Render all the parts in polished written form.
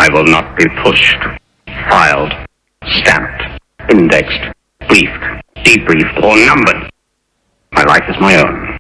will not be pushed, filed, stamped, indexed, briefed, debriefed, or numbered. My life is my own.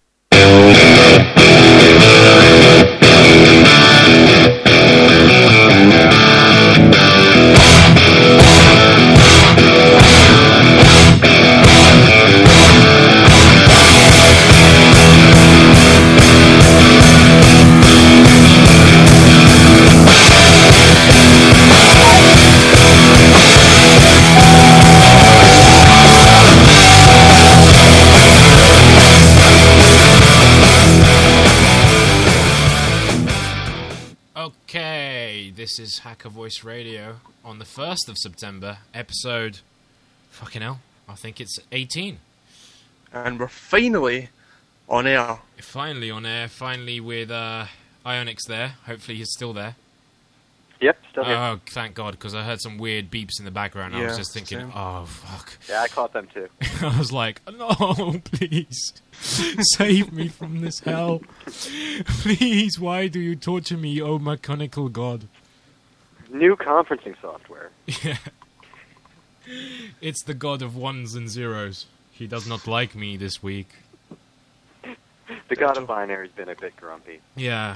This is Hacker Voice Radio on the 1st of September, episode... Fucking hell, I think it's 18. And we're finally on air. Finally on air, finally with Ionix there. Hopefully he's still there. Yep, still here. Oh, thank God, because I heard some weird beeps in the background. Yeah, I was just thinking, same. oh, fuck. Yeah, I caught them too. I was like, no, please, save me from this hell. Please, why do you torture me, oh mechanical God? New conferencing software. Yeah. It's the god of ones and zeros. He does not like me this week. The god of binary's been a bit grumpy. Yeah.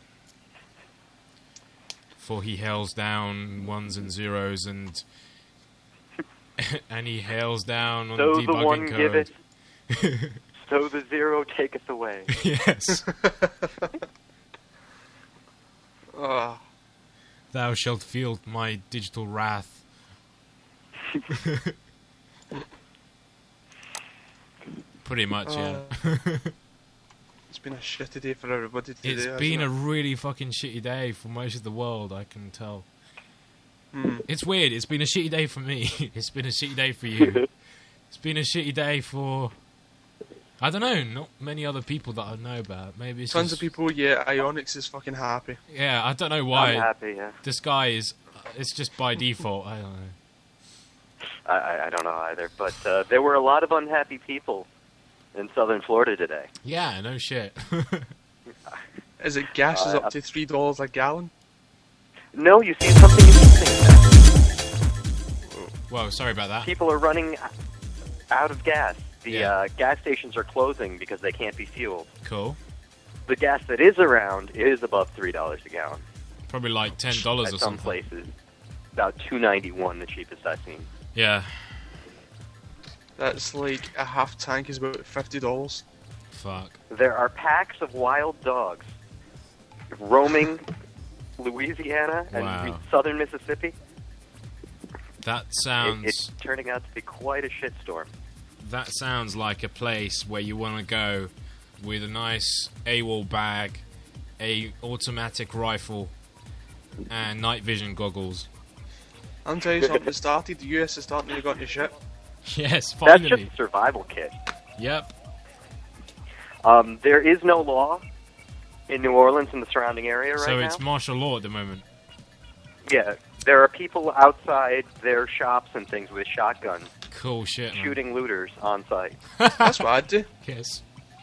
For he hails down ones and zeros and and he hails down on So debugging the one code. giveth, so the zero taketh away. Yes. Oh, Thou shalt feel my digital wrath. Pretty much, yeah. it's been a shitty day for everybody today. It's been a really fucking shitty day for most of the world, I can tell. It's weird, it's been a shitty day for me. It's been a shitty day for you. It's been a shitty day for... I don't know, not many other people that I know about. Maybe it's Tons just... of people, yeah, Ionix is fucking happy. Yeah, I don't know why. I'm happy, yeah. This guy is... It's just by default, I don't know. I don't know either, but there were a lot of unhappy people in southern Florida today. Yeah, no shit. Is it gas is up to $3 a gallon? No, you see something interesting. Whoa, sorry about that. People are running out of gas. The Yeah. gas stations are closing because they can't be fueled. Cool. The gas that is around is above $3 a gallon. Probably like $10 or At some something. places, about $2.91, the cheapest I've seen. Yeah. That's like a half tank is about $50. Fuck. There are packs of wild dogs roaming Louisiana and Wow. southern Mississippi. That sounds... It's turning out to be quite a shitstorm. That sounds like a place where you want to go with a nice AWOL bag, a automatic rifle, and night vision goggles. I'm telling you something, it started, the US is starting to go into shit. Yes, That's finally. just a survival kit. Yep. There is no law in New Orleans and the surrounding area right So now. it's martial law at the moment. Yeah, there are people outside their shops and things with shotguns Cool shit, man. shooting looters on site. That's what I'd do. Yes.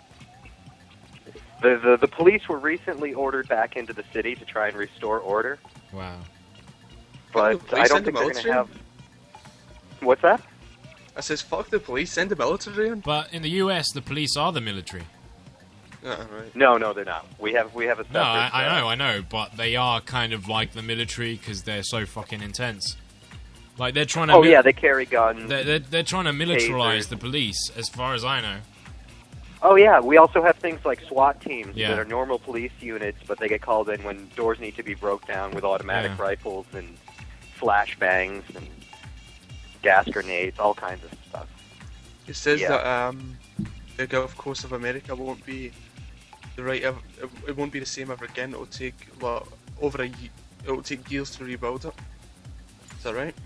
The police were recently ordered back into the city to try and restore order, Wow. but the police I don't and the think they're going to military? have... What's that? I says, fuck the police, send the military in. But in the US, the police are the military. Right. No, they're not. We have a separate... No, I know, but they are kind of like the military because they're so fucking intense. Like, they're trying to... Oh, yeah, they carry guns. They're trying to militarize tasers. the police, as far as I know. Oh, yeah, we also have things like SWAT teams Yeah. that are normal police units, but they get called in when doors need to be broke down with automatic Yeah. rifles and flashbangs and gas grenades, all kinds of stuff. It says Yeah. that the Gulf Coast of America won't be the right. It won't be the same ever again. It'll take it'll take years to rebuild it. Is that right?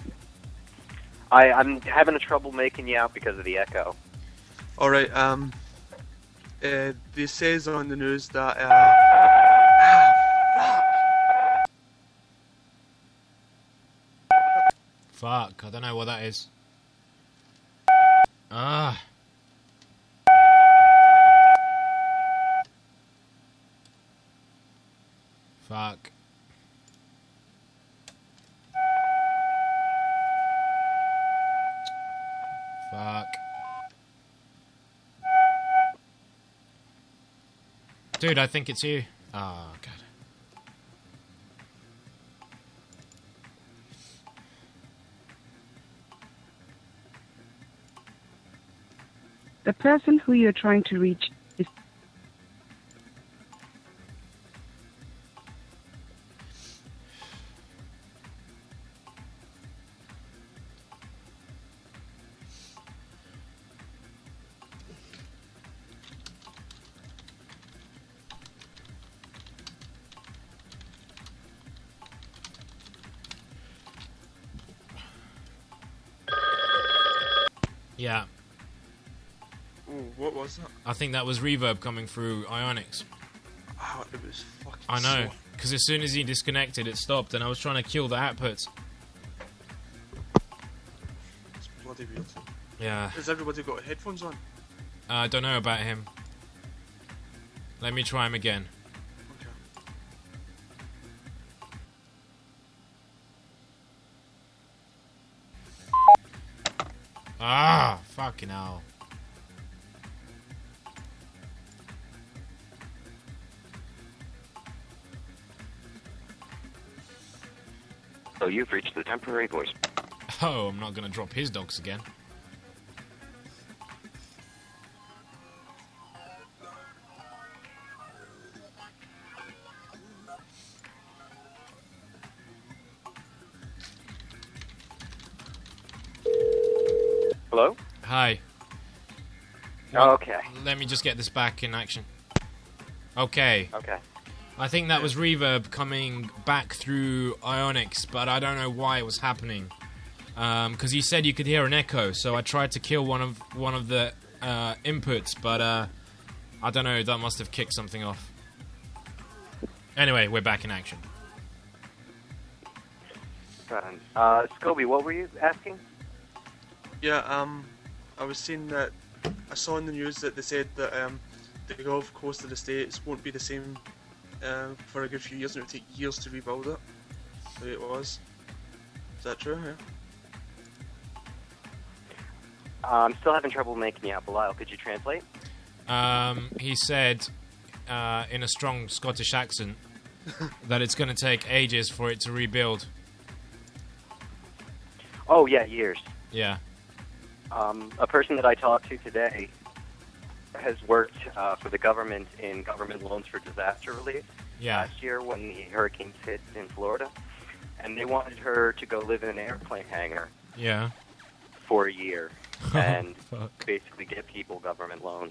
I'm having a trouble making you out because of the echo. All right. This says on the news that Fuck, I don't know what that is. Ah. Fuck. Fuck. Dude, I think it's you. Oh, God. The person who you're trying to reach is... Yeah, Oh, what was that? I think that was reverb coming through Ionix. Oh, it was fucking I know, slow. because as soon as he disconnected, it stopped, and I was trying to kill the outputs. It's bloody weird. Yeah, Has everybody got headphones on? I don't know about him. Let me try him again. Okay. Ah, fucking hell. So you've reached the temporary voice. Oh, I'm not going to drop his dogs again. Hello? Hi. Okay. Let me just get this back in action. Okay. Okay. I think that was reverb coming back through Ionix, but I don't know why it was happening. Because you said you could hear an echo, so I tried to kill one of the inputs, but I don't know. That must have kicked something off. Anyway, we're back in action. Scobie, what were you asking? Yeah, I was saying that I saw in the news that they said that the Gulf Coast of the States won't be the same for a good few years, and it'll take years to rebuild it. The way it was. Is that true? Yeah. I'm still having trouble making you out, Belial. Could you translate? He said in a strong Scottish accent that it's going to take ages for it to rebuild. Oh, yeah, years. Yeah. A person that I talked to today has worked for the government in government loans for disaster relief Yeah. last year when the hurricanes hit in Florida. And they wanted her to go live in an airplane hangar Yeah. for a year and Fuck. basically get people government loans.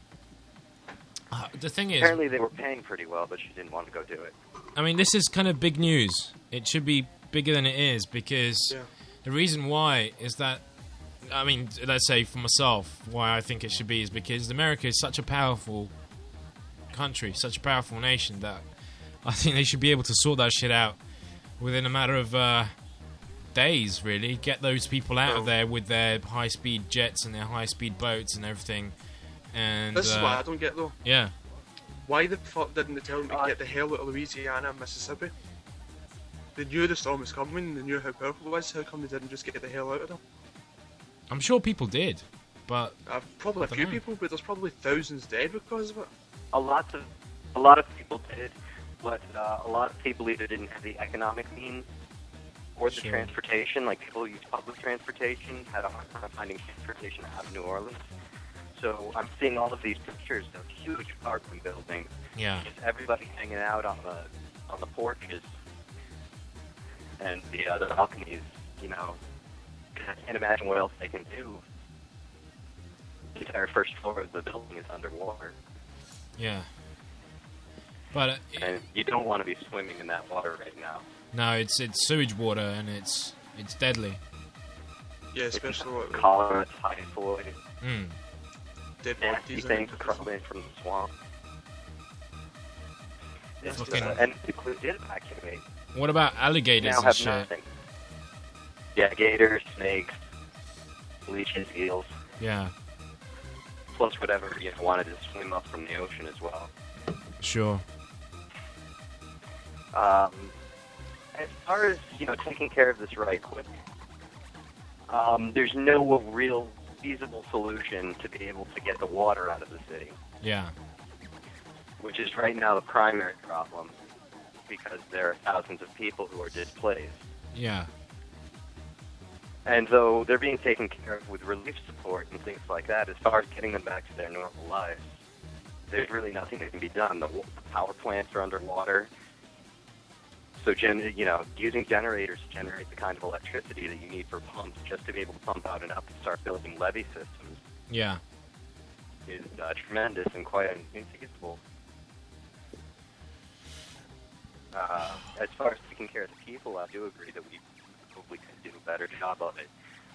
The thing is, Apparently they were paying pretty well, but she didn't want to go do it. I mean, this is kind of big news. It should be bigger than it is because Yeah. the reason why is that, I mean, let's say for myself, why I think it should be is because America is such a powerful country, such a powerful nation that I think they should be able to sort that shit out within a matter of days, really. Get those people out of there with their high-speed jets and their high-speed boats and everything. And This is what I don't get though. yeah. Why the fuck didn't they tell them to get the hell out of Louisiana and Mississippi? They knew the storm was coming, they knew how powerful it was, how come they didn't just get the hell out of them? I'm sure people did, but Probably a I few dunno. people, but there's probably thousands dead because of it. A lot of people did, but a lot of people either didn't have the economic means or the Sure. transportation. Like people use public transportation, had a hard time finding transportation out of New Orleans. So I'm seeing all of these pictures of huge apartment buildings, yeah. just everybody hanging out on the porches and the balconies. You know, I can't imagine what else they can do. The entire first floor of the building is underwater. Yeah. But And you don't want to be swimming in that water right now. no, it's sewage water and it's deadly. Yeah, especially what Cholera, typhoid, Mm. dead nasty bodies things and crawling from the swamp. It's, Fucking- and people who did evacuate What about alligators now and have shit? nothing. Yeah, gators, snakes, leeches, eels, Yeah, plus whatever wanted to swim up from the ocean as well. sure. As far as taking care of this right quick, there's no real feasible solution to be able to get the water out of the city, Yeah. which is right now the primary problem, because there are thousands of people who are displaced. Yeah. And so they're being taken care of with relief support and things like that. As far as getting them back to their normal lives, there's really nothing that can be done. The power plants are underwater. So, using generators to generate the kind of electricity that you need for pumps just to be able to pump out enough to start building levee systems Yeah. is tremendous and quite infeasible. As far as taking care of the people, I do agree that we probably could do a better job of it.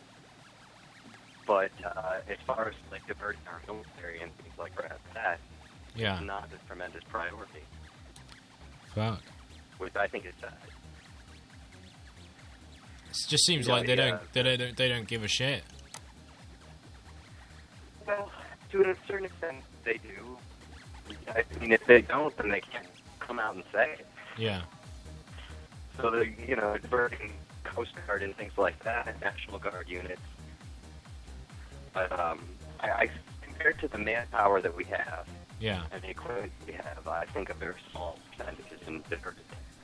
But as far as like diverting our military and things like that, Yeah. it's not a tremendous priority, Fuck. which I think is sad. It just seems Yeah, like they yeah. don't give a shit. Well, to a certain extent, they do. I mean, if they don't, then they can't come out and say it. Yeah. So they're, diverting Coast Guard and things like that, and National Guard units. But I compared to the manpower that we have Yeah. and the equipment we have, I think a very small percentage is diverted.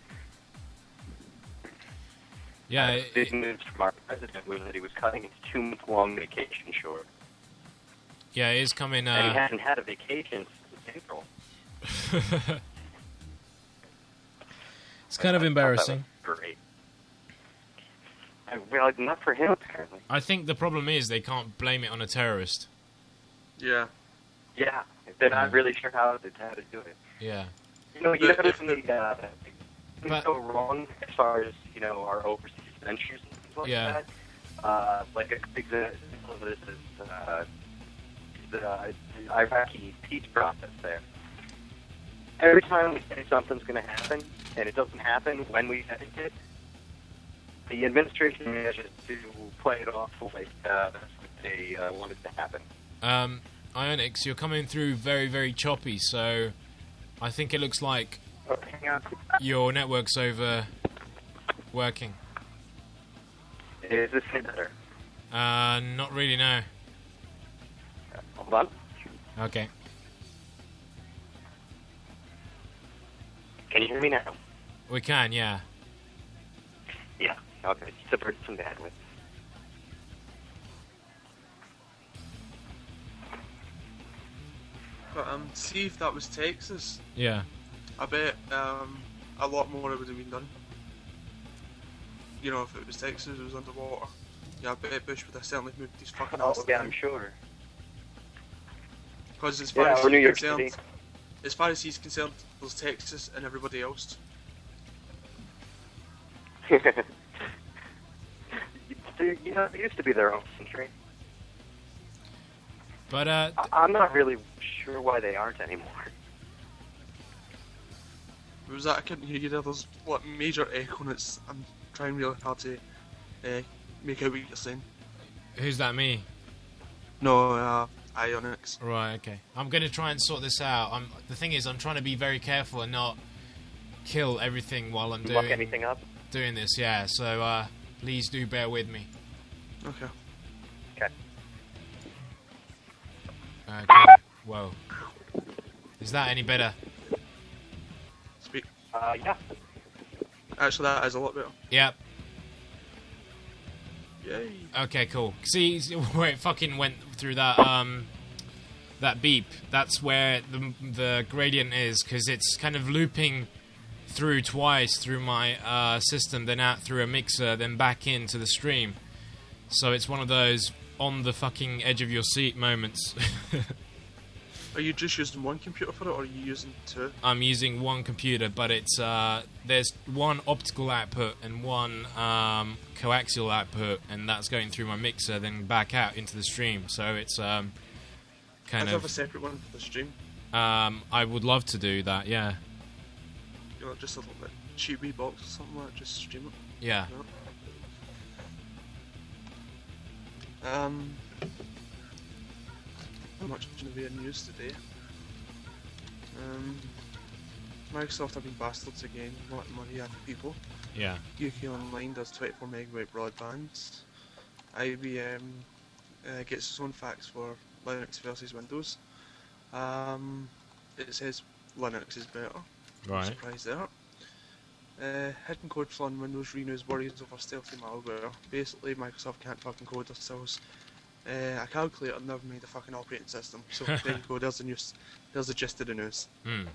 Yeah. Big news from our president was that he was cutting his 2-month-long vacation short. Yeah, it is coming. And he hadn't had a vacation since April. It's kind of embarrassing. Great. Well, not for him, apparently. I think the problem is they can't blame it on a terrorist. Yeah. Yeah, they're not really sure how to do it. Yeah. You notice things But- go wrong as far as, our overseas ventures and things like Yeah. that. Like a big example of this is the Iraqi peace process there. Every time we say something's going to happen, and it doesn't happen when we think it, the administration manages to play it off like that's what they wanted to happen. Ionix, you're coming through very, very choppy, so I think it looks like Okay, hang on. your network's over working. Is this any better? Not really, no. Hold on. Okay. Can you hear me now? We can, yeah. Yeah. Okay. Subvert some bandwidth. But see if that was Texas, Yeah. I bet a lot more would have been done. If it was Texas, it was underwater. Yeah, I bet Bush would have certainly moved these fucking Oh, ass. yeah, I'm sure. Because as far Yeah, as or New he's York concerned, City. as far as he's concerned, there's Texas and everybody else. They used to be their own country. But, I'm not really sure why they aren't anymore. Was that I couldn't hear you there. There's major echo, and I'm trying really hard to make out what you're saying. who's that, me? No, Ionix. Right, okay. I'm going to try and sort this out. The thing is, I'm trying to be very careful and not kill everything while I'm Muck anything up? doing this, yeah. So, please do bear with me. Okay. Okay. Okay. Whoa. Is that any better? Speak. Yeah. Actually, that is a lot better. Yep. Yay. Okay, cool. See where it fucking went through that that beep? That's where the gradient is, because it's kind of looping through twice through my system, then out through a mixer, then back into the stream. So it's one of those on the fucking edge of your seat moments. Are you just using one computer for it, or are you using two? I'm using one computer, but it's there's one optical output and one coaxial output, and that's going through my mixer, then back out into the stream. So it's kind I'd have a of. separate one for the stream. I would love to do that. Yeah, Just a little bit cheap wee box or something like that. Just stream it. yeah. Not much in the way of news today. Microsoft have been bastards again, wanting money out of people. Yeah. UK Online does 24 megabyte broadbands. IBM gets its own facts for Linux versus Windows. It says Linux is better. Right. Surprised there. Hidden code flaw in Windows renews worries over stealthy malware. Basically, Microsoft can't fucking code themselves. A calculator never made a fucking operating system. So there you go. There's the news. There's the gist of the news.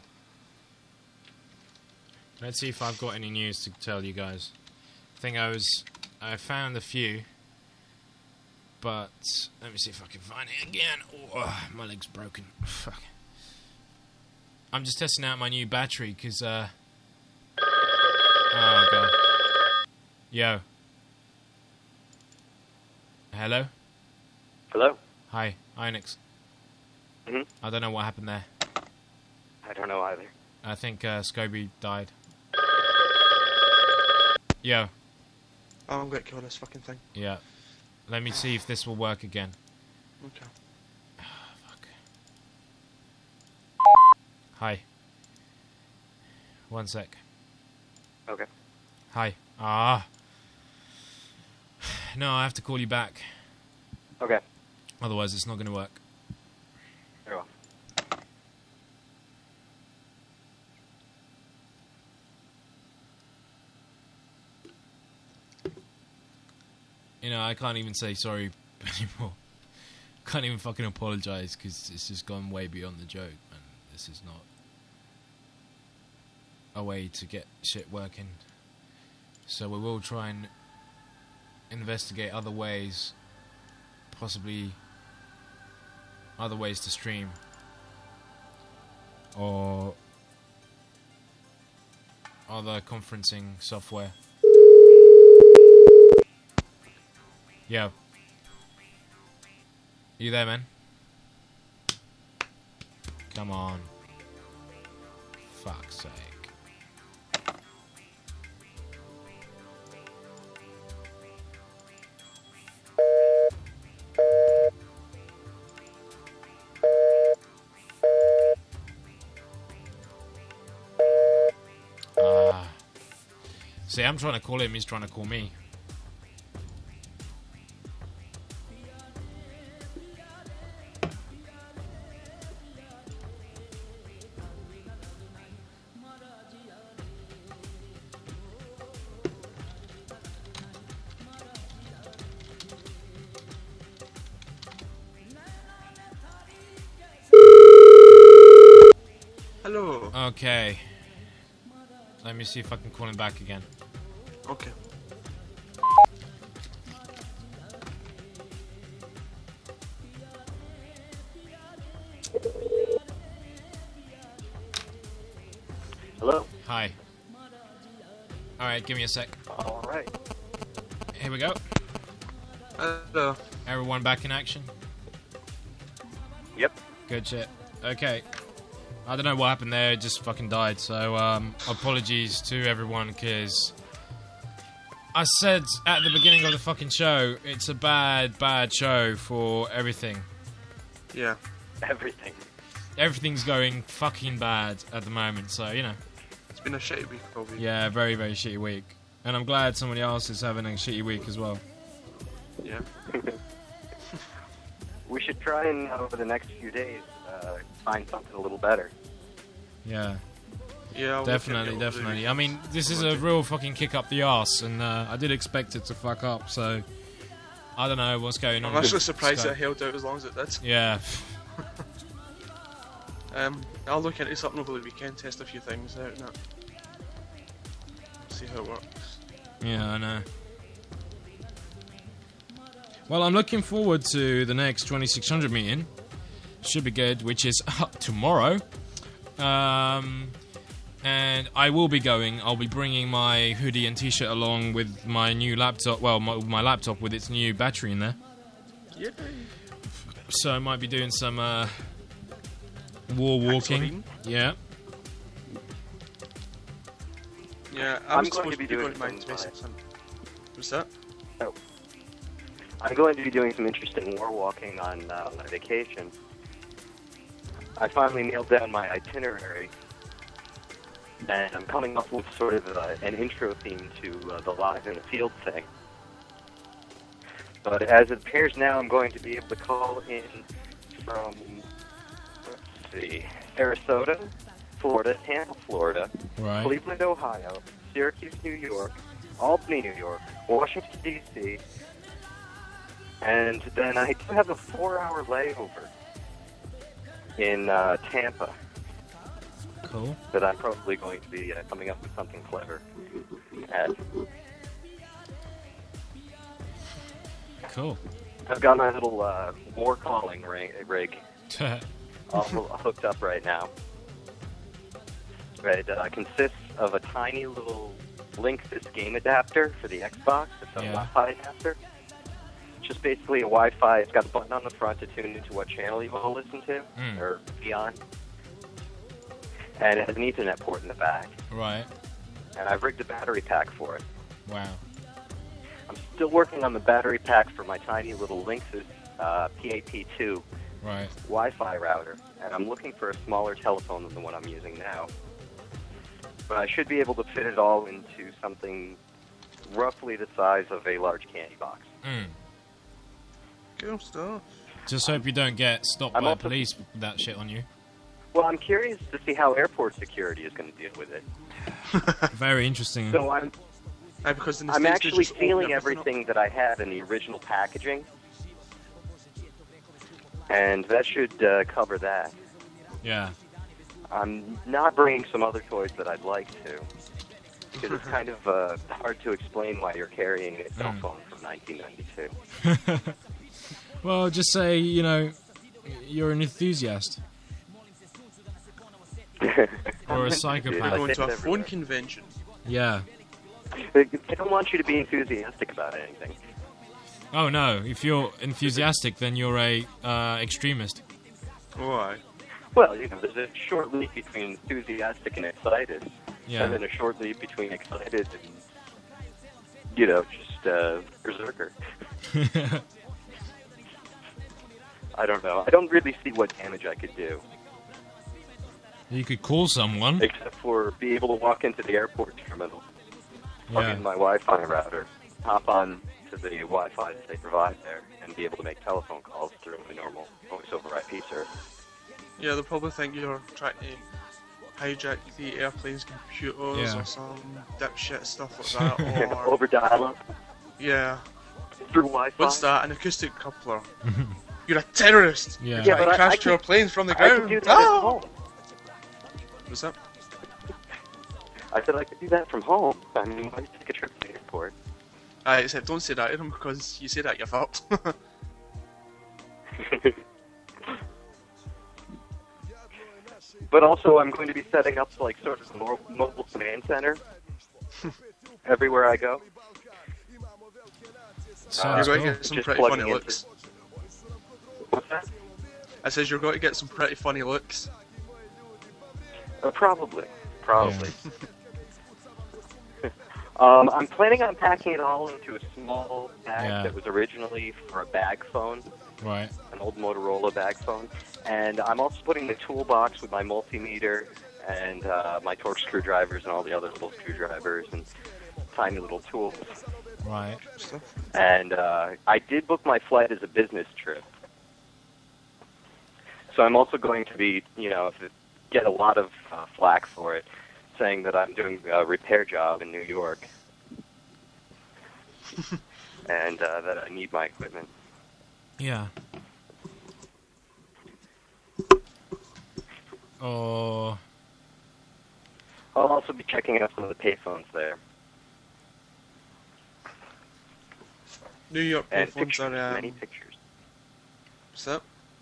Let's see if I've got any news to tell you guys. I found a few, but let me see if I can find it again. Oh, my leg's broken. Fuck. I'm just testing out my new battery because oh god. Yo. Hello? Hello? Hi, Ionix. I don't know what happened there. I don't know either. I think Scobie died. Yo. Oh, I'm gonna kill this fucking thing. Yeah. Let me see if this will work again. Okay. Fuck. Hi. One sec. Okay. Hi. No, I have to call you back. Okay. Otherwise, it's not going to work. Very well. You know, I can't even say sorry anymore. Can't even fucking apologize because it's just gone way beyond the joke, and this is not a way to get shit working. So we will try and investigate other ways, possibly other ways to stream, or other conferencing software. Yo. You there, man? Come on. Fuck's sake. See, I'm trying to call him, he's trying to call me. Hello. Okay. Let me see if I can call him back again. Okay. Hello? Hi. Alright, give me a sec. Alright. Here we go. Hello. Everyone back in action? Yep. Good shit. Okay. I don't know what happened there, it just fucking died, so apologies to everyone, because I said at the beginning of the fucking show, it's a bad, bad show for everything. Yeah. Everything. Everything's going fucking bad at the moment, so, you know. It's been a shitty week, probably. Yeah, very, very shitty week. And I'm glad somebody else is having a shitty week as well. Yeah. We should try and, over the next few days, find something a little better. Yeah. Yeah. I'll Definitely, look at it over the definitely. week. I mean, this is a real fucking kick up the arse, and I did expect it to fuck up, so I don't know what's going on. I'm actually with surprised Skype. it held out as long as it did. Yeah. I'll look into something over the weekend, test a few things out, and that. See how it works. Yeah, I know. Well, I'm looking forward to the next 2600 meeting. Should be good, which is tomorrow. And I will be going. I'll be bringing my hoodie and t-shirt along with my new laptop. Well, my laptop with its new battery in there. Yay. So I might be doing some war walking. Yeah. Yeah, I'm was going supposed to be going doing to my some, 2600. What's that? Oh. I'm going to be doing some interesting war walking on my vacation. I finally nailed down my itinerary, and I'm coming up with sort of an intro theme to the Live in the Field thing. But as it appears now, I'm going to be able to call in from, let's see, Sarasota, Florida, Tampa, Florida, Right. Cleveland, Ohio, Syracuse, New York, Albany, New York, Washington, D.C., and then I do have a 4-hour layover in Tampa Cool. that I'm probably going to be coming up with something clever at. Cool. I've got my little war calling rig all hooked up right now. It consists of a tiny little Linksys game adapter for the Xbox. It's a Yeah. Wi-Fi adapter. It's just basically a Wi-Fi. It's got a button on the front to tune into what channel you want to listen to or be on. And it has an Ethernet port in the back. Right. And I've rigged a battery pack for it. Wow. I'm still working on the battery pack for my tiny little Linksys PAP2 Right. Wi-Fi router, and I'm looking for a smaller telephone than the one I'm using now. But I should be able to fit it all into something roughly the size of a large candy box. Cool stuff. Just hope you don't get stopped I'm by also- police with that shit on you. Well, I'm curious to see how airport security is going to deal with it. Very interesting. So I'm Because in the I'm States, they actually just open sealing everything up. everything that I had in the original packaging, and that should cover that. Yeah. I'm not bringing some other toys that I'd like to, because it's kind of hard to explain why you're carrying a cell phone from 1992. Well, just say, you know, you're an enthusiast. Or a They're psychopath. going to a Everywhere. phone convention. Yeah. They don't want you to be enthusiastic about anything. Oh no, if you're enthusiastic, then you're a extremist. Oh, aye. Well, you know, there's a short leap between enthusiastic and excited, and Yeah. then a short leap between excited and, you know, just berserker. I don't know. I don't really see what damage I could do, You could call someone. except for be able to walk into the airport terminal, plug Yeah. in my Wi-Fi router, hop on to the Wi-Fi that they provide there, and be able to make telephone calls through my normal voice over IP service. Yeah, they'll probably think you're trying to hijack the airplane's computers Yeah. or some dipshit stuff like that. Or Over dial-up yeah, through Wi-Fi. what's that? An acoustic coupler. You're a terrorist. Yeah. You're Yeah, trying but to I crash can- your planes from the I ground. can do that at Ah! home. What's that? I said I could do that from home. I mean, why take a trip to the airport? Except don't say that to them because you say that you're fucked. But also, I'm going to be setting up like sort of a mobile command center everywhere I go. You're Sounds going to cool. get some Just pretty plugging funny into- looks. What's that? I says you're going to get some pretty funny looks. Probably. I'm planning on packing it all into a small bag Yeah. that was originally for a bag phone, Right. an old Motorola bag phone. And I'm also putting the toolbox with my multimeter and my torque screwdrivers and all the other little screwdrivers and tiny little tools. Right. Stuff. And I did book my flight as a business trip. So I'm also going to be, you know, get a lot of flack for it, saying that I'm doing a repair job in New York. And that I need my equipment. Yeah. Or I'll also be checking out some of the payphones there. New York And payphones pictures, are many pictures. what's that?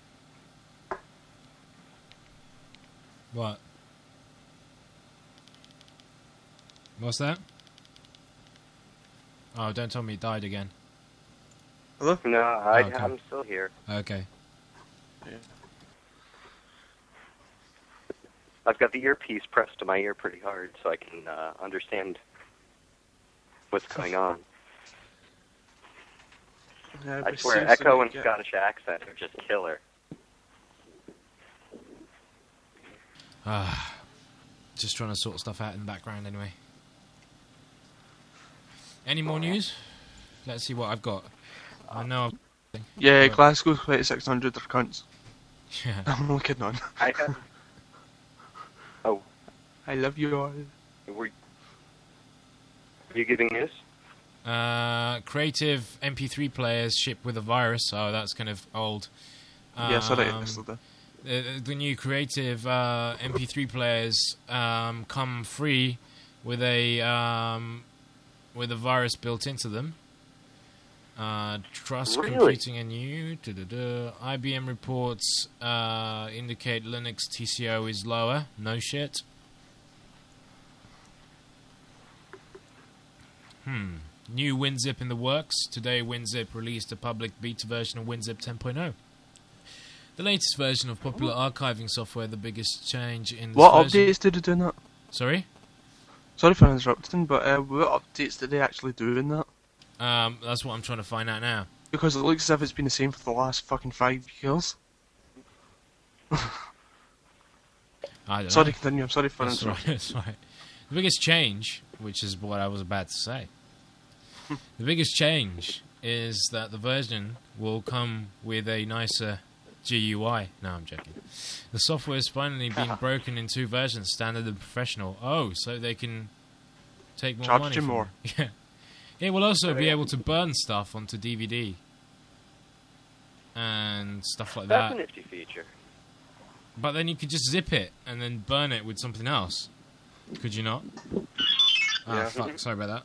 what? What's that? Oh, don't tell me he died again. Hello? No, Okay. I'm still here. Okay. Yeah. I've got the earpiece pressed to my ear pretty hard so I can understand what's going on. Yeah, I but swear, seriously, Echo and yeah. Scottish accent are just killer. Just trying to sort stuff out in the background anyway. Any more news? Let's see what I've got. I know. Yeah, Glasgow 2600 are cunts. Yeah. I'm not kidding on. I have. Oh, I love you all. were you giving news? Creative MP3 players ship with a virus. Oh, that's kind of old. Yeah, sorry, yesterday. The new creative MP3 players come free with a virus built into them. Trust Really? Computing and new. IBM reports indicate Linux TCO is lower. No shit. New WinZip in the works. Today, WinZip released a public beta version of WinZip 10.0. The latest version of popular archiving software, the biggest change in this What version. updates did they do in that? Sorry? Sorry for interrupting, but what updates did they actually do in that? That's what I'm trying to find out now. Because it looks as if it's been the same for the last fucking 5 years. I don't Sorry, know. continue. I'm sorry for That's right, interrupting. that's right. The biggest change, which is what I was about to say, the biggest change is that the version will come with a nicer GUI. No, I'm joking. The software has finally been broken in 2 versions, standard and professional. Oh, so they can take more Charge money you from more. it. Yeah. It will also be able to burn stuff onto DVD and stuff like That's that. a nifty feature. But then you could just zip it and then burn it with something else. Could you not? Ah, Yeah. fuck. Sorry about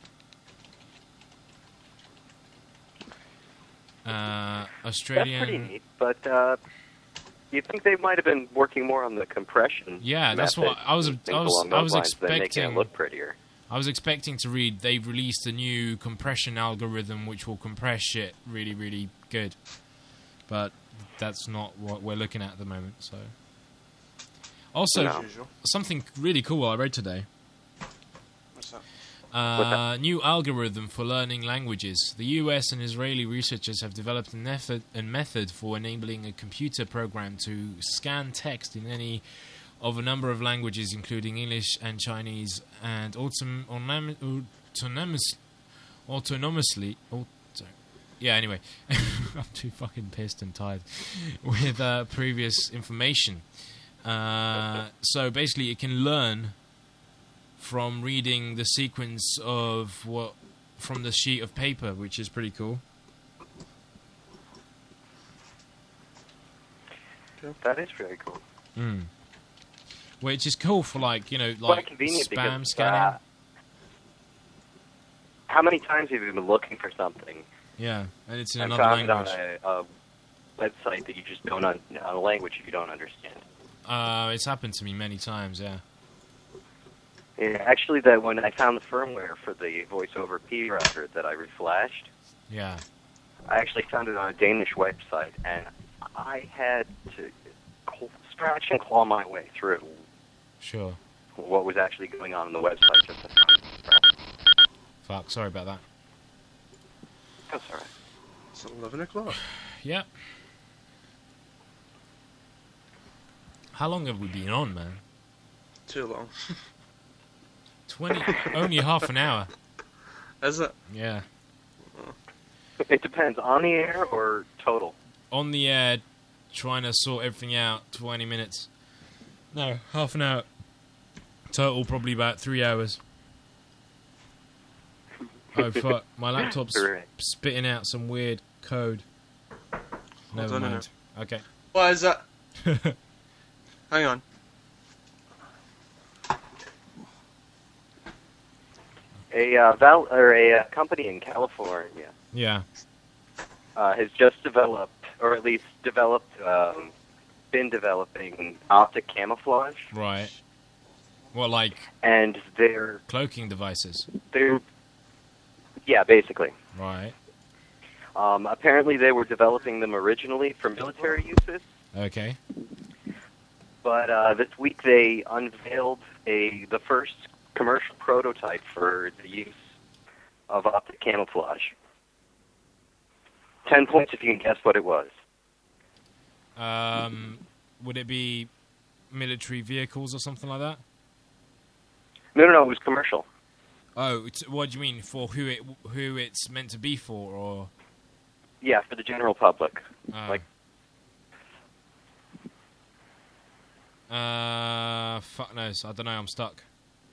that. Australian. That's pretty neat, but you think they might have been working more on the compression? Yeah, that's method what I was. and I things was. along I those was lines than making expecting. it look prettier. I was expecting to read they've released a new compression algorithm which will compress shit really, really good. But that's not what we're looking at the moment. So, also No. Usual. something really cool I read today. What's that? New algorithm for learning languages. The US and Israeli researchers have developed a method for enabling a computer program to scan text in any of a number of languages, including English and Chinese, and autonomously. Yeah, anyway, I'm too fucking pissed and tired with previous information. So basically, it can learn from reading the sequence of what from the sheet of paper, which is pretty cool. That is very cool. Which is cool for like Quite convenient spam because, scanning. how many times have you been looking for something Yeah, and it's in and another found it on language. a website that you just don't on a language you don't understand? It's happened to me many times. Yeah. Yeah, actually, that when I found the firmware for the VoiceOver P router that I reflashed, Yeah. I actually found it on a Danish website, and I had to scratch and claw my way through Sure. what was actually going on the website just to find it. Fuck. Sorry about that. That's all right. It's 11 o'clock. Yep. How long have we been on, man? Too long. 20. Only half an hour. Is it? Yeah. It depends, on the air or total? On the air, trying to sort everything out. 20 minutes. No, half an hour. Total, probably about 3 hours. Oh fuck! My laptop's Right. spitting out some weird code. Never on a mind. Okay. What is that? Hang on. A company in California Yeah. has just developed, or at least been developing optic camouflage, Right. What, like and they're cloaking devices? yeah, basically. Right. Apparently, they were developing them originally for military uses, Okay. but this week they unveiled the first commercial prototype for the use of optic camouflage. 10 points if you can guess what it was. Would it be military vehicles or something like that? No, it was commercial. Oh, what do you mean for who it's meant to be for, or? Yeah, for the general public. Like, fuck knows. I don't know. I'm stuck.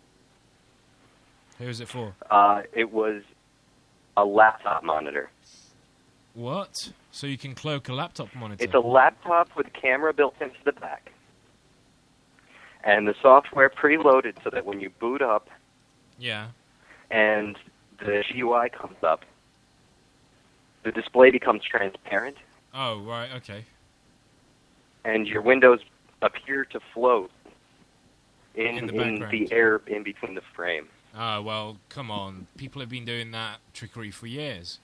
Who is it for? it was a laptop monitor. What? So you can cloak a laptop monitor? It's a laptop with a camera built into the back. And the software preloaded so that when you boot up Yeah. and the GUI comes up, the display becomes transparent, Oh, right. Okay. and your windows appear to float In the in background. the air in between the frame. Oh, well, come on. People have been doing that trickery for years.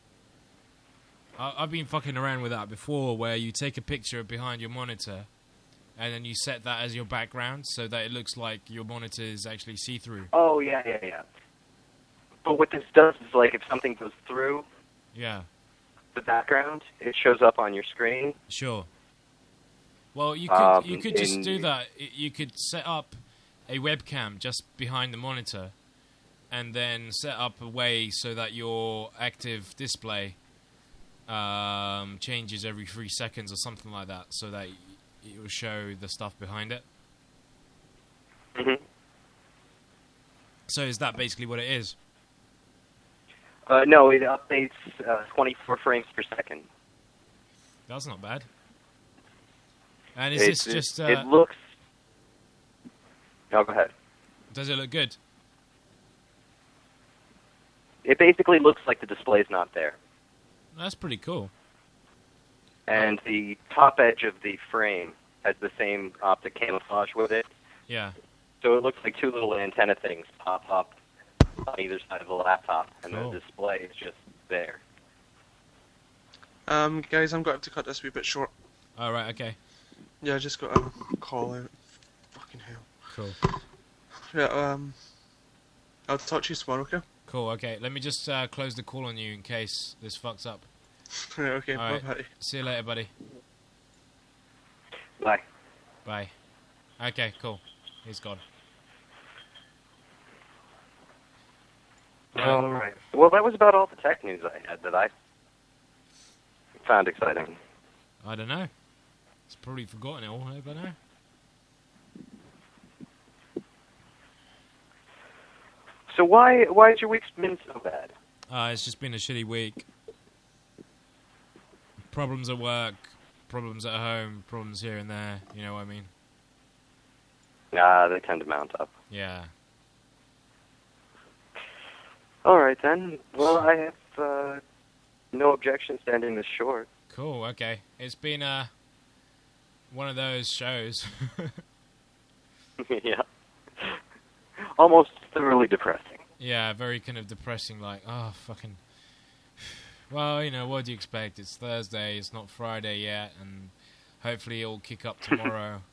I've been fucking around with that before, where you take a picture behind your monitor, and then you set that as your background so that it looks like your monitor is actually see-through. Oh, yeah. But what this does is, like, if something goes through Yeah, the background, it shows up on your screen. sure. Well, you could just in- do that. You could set up a webcam just behind the monitor, and then set up a way so that your active display changes every 3 seconds or something like that, so that it will show the stuff behind it. hmm So is that basically what it is? No, it updates 24 frames per second. That's not bad. And is It's- this just... it looks... No, go ahead. does it look good? It basically looks like the display's not there. That's pretty cool. And the top edge of the frame has the same optic camouflage with it. Yeah. So it looks like two little antenna things pop up on either side of the laptop, and Cool. the display is just there. Guys, I'm going to have to cut this a wee bit short. All right, okay. Yeah, I just got a call out. Fucking hell. Cool. Yeah, I'll talk to you tomorrow, okay? Cool, okay. Let me just close the call on you in case this fucks up. Right, okay, All right. bye-bye. See you later, buddy. Bye. Bye. Okay, cool. He's gone. All right. Well, that was about all the tech news I had that I found exciting. I don't know. It's probably forgotten it all, I don't know. So why's your week's been so bad? It's just been a shitty week. Problems at work, problems at home, problems here and there. You know what I mean? They tend to mount up. Yeah. All right, then. Well, I have no objections to ending this short. Cool, okay. It's been one of those shows. Yeah. Almost thoroughly depressing. Yeah, very kind of depressing, like, oh, fucking... Well, you know, what do you expect? It's Thursday, it's not Friday yet, and hopefully it'll kick up tomorrow.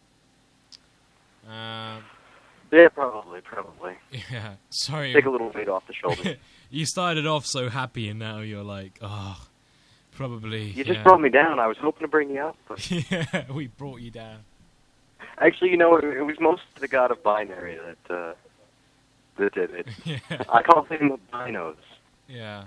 Yeah, probably. Yeah, sorry. Take a little weight off the shoulders. You started off so happy, and now you're like, oh, probably... You just brought me down. I was hoping to bring you up. But... Yeah, we brought you down. Actually, you know, it was most the god of binary that did it. Yeah. I call him the binos. Yeah.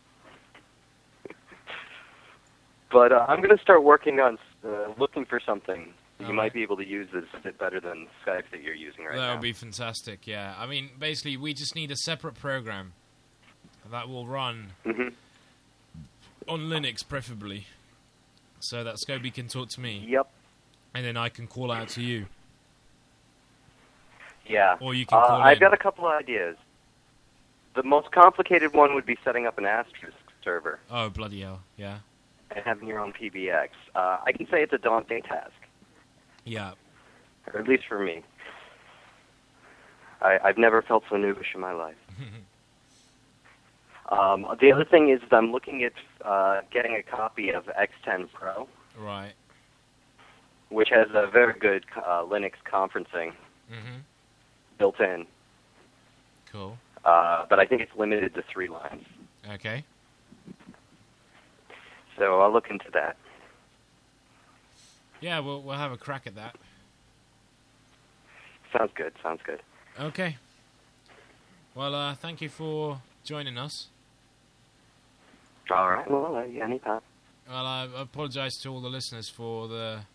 But I'm going to start working on looking for something that you Alright. might be able to use that's a bit better than Skype that you're using right That now. would be fantastic, yeah. I mean, basically, we just need a separate program that will run hmm on Linux, preferably, so that Scobie can talk to me, Yep. and then I can call out to you. Yeah. Or you can call I've in. got a couple of ideas. The most complicated one would be setting up an Asterisk server Oh, bloody hell, yeah. and having your own PBX. I can say it's a daunting task, Yeah. or at least for me. I've never felt so noobish in my life. The other thing is I'm looking at getting a copy of X10 Pro, Right. which has a very good Linux conferencing Mm-hmm. built in, Cool. but I think it's limited to 3 lines. Okay. So I'll look into that. Yeah, we'll have a crack at that. Sounds good. Okay. Well, thank you for joining us. All right. Well, anytime. Well, I apologise to all the listeners for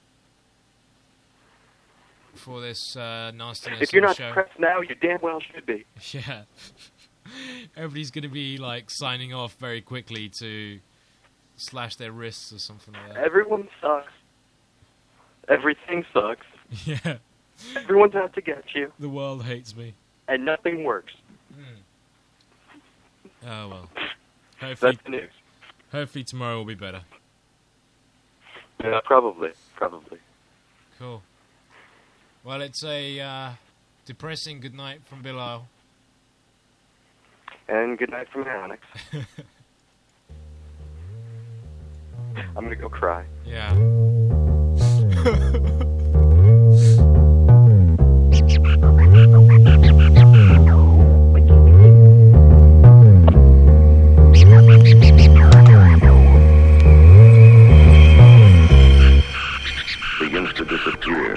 this nastiness. If you're of the not show. depressed now, you damn well should be. Yeah. Everybody's going to be like signing off very quickly to slash their wrists or something like that. Everyone sucks. Everything sucks. Yeah. Everyone's out to get you. The world hates me. And nothing works. Oh, well. Hopefully, That's the news. hopefully tomorrow will be better. Yeah, probably. Cool. Well, it's a depressing good night from Bilal. And good night from Alex. I'm gonna go cry. Yeah. Begins to disappear.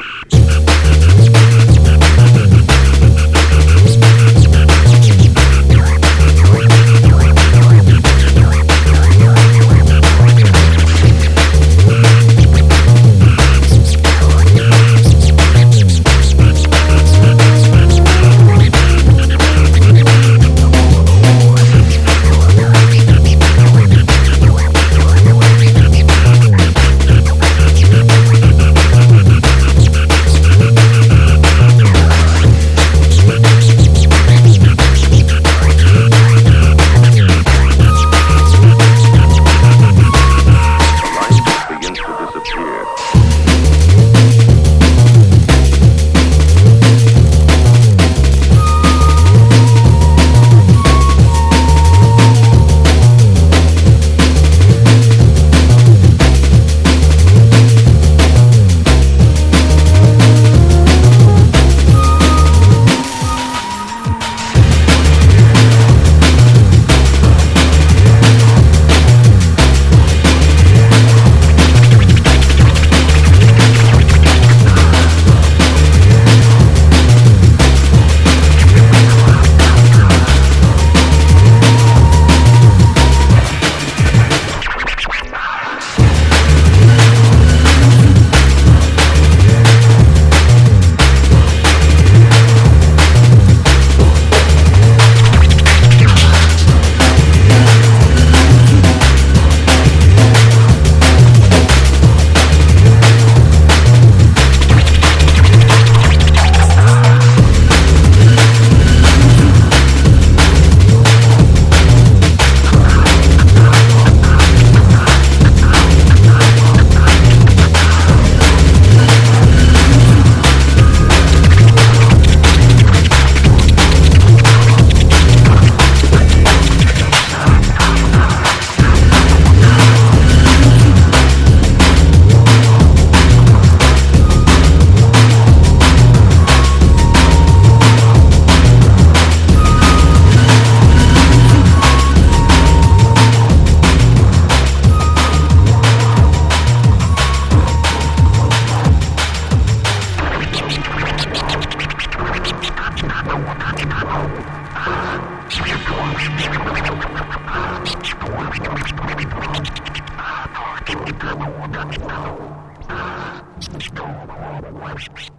Let's go.